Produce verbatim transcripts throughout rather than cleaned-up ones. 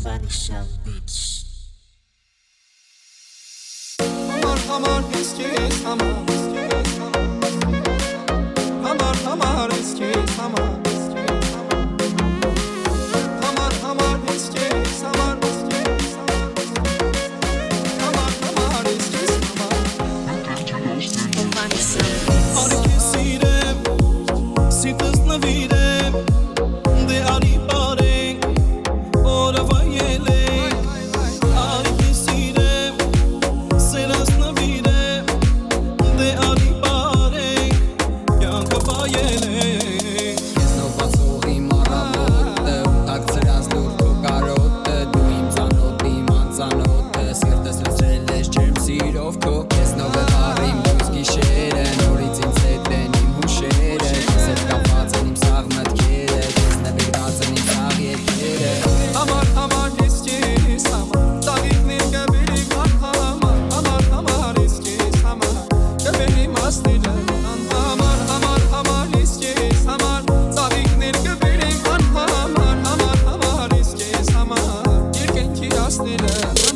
Vanisham Beach. Hamar hamar eski hamar, hamar hamar eski hamar, hamar hamar eski hamar, hamar hamar eski hamar. Vanisham Beach. Arkesirem, sitas na virem, de ari pareng, ora vayele. Arkesirem, sitas na virem, de ari pareng, yanka vayele. Снова целый марафон, так сразу кукароты, дуем заноты, манзаноты, сердце стрелять, чем сировку. Снова парим русский шере, норицин цветен им хушере, сетковаться ним сагмет кере, снабираться ним сагет кере. Hamar hamar eski hamar, tagikner geberim hamar, hamar hamar eski hamar, geberim astile. Hamar hamar hamar eski hamar, tagikner geberim hamar, hamar hamar eski hamar, yerkenki astile.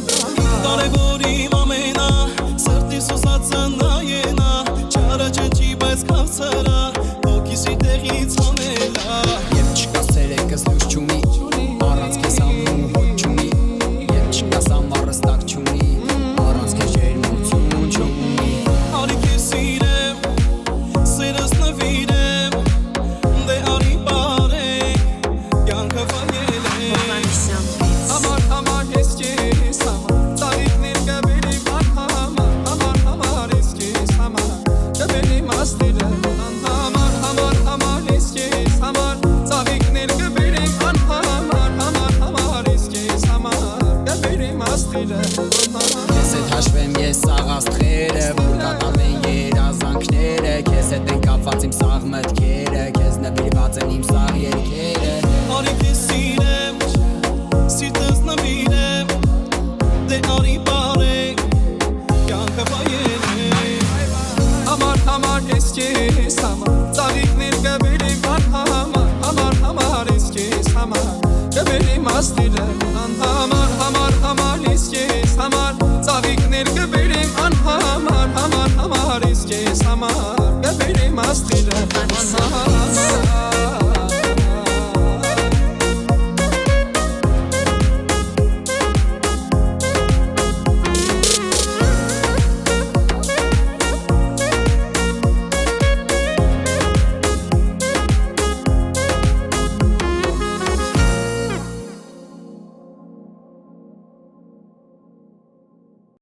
Կարևորիմ ամենա, սրտիս ուսածանա ենա, չարը չջի բայց կավցարա, հոգիսի տեղից հանելա. Եվ չկա սերեկս լույս չունի, առանց քեզ ամու հոտ չունի, Եվ չկա սամարս տակ չունի, առանց քեզ ջերմություն չունի. Արի քեզ սիրեմ, սերս նվիրեմ, դե արի բարենք, կյանքը վայելենք. Vanisham Beach. Hamar hamar eski hamar, tagikner geberim hamar, hamar hamar eski hamar, geberim astile. Hamar hamar hamar eski hamar, tagikner geberim hamar, hamar hamar eski hamar, geberim astile. Քեզ հետ հաշվեմ ես սաղ աստղերը, որ կատարվեն երազանքները, Քեզ հետ են կապված իմ սաղ մտքերը, Քեզ նվիրված են իմ սաղ երգերը. Արի քեզ սիրեմ, սիրտս նվիրեմ, դե արի բարենք, կյանքը վայելենք. Hamar hamar eski hamar, tagikner geberim hamar, hamar hamar eski hamar, geberim astile. Hamar hamar